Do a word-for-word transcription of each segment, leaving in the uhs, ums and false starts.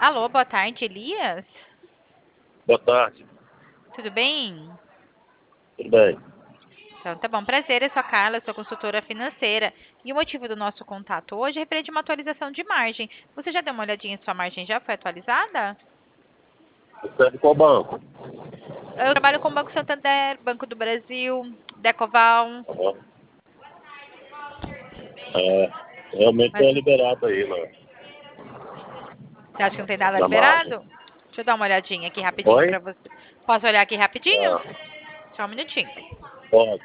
Alô, boa tarde, Elias? Boa tarde, Tudo bem? tudo bem? Então, tá bom. Prazer, eu sou a Carla, eu sou consultora financeira. E o motivo do nosso contato hoje é referente a uma atualização de margem. Você já deu uma olhadinha se sua margem já foi atualizada? Você é de qual banco? Eu trabalho com o Banco Santander, Banco do Brasil, Decoval. Aham. É, realmente Mas é liberado aí na, você acha que não tem nada na margem. liberado? Deixa eu dar uma olhadinha aqui rapidinho Oi? para você. Posso olhar aqui rapidinho? Ah, Só um minutinho. pode.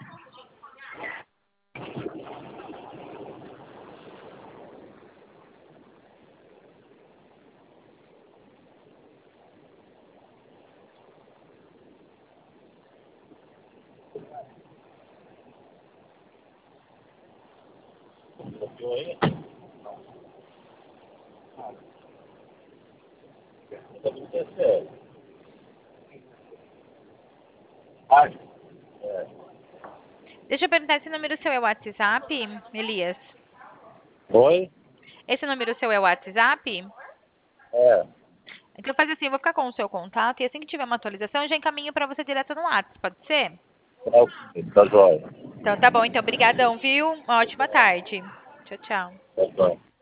Bloqueou aí? Tá tudo certo. Ai, é. Deixa eu perguntar, esse número seu é o WhatsApp, Elias? Oi? Esse número seu é o WhatsApp? É. Então faz assim, eu vou ficar com o seu contato e assim que tiver uma atualização, eu já encaminho para você direto no WhatsApp, pode ser? Tá, ok, tá jóia. Então tá bom, então brigadão, viu? Uma ótima tarde. Tchau, tchau. Tá jóia.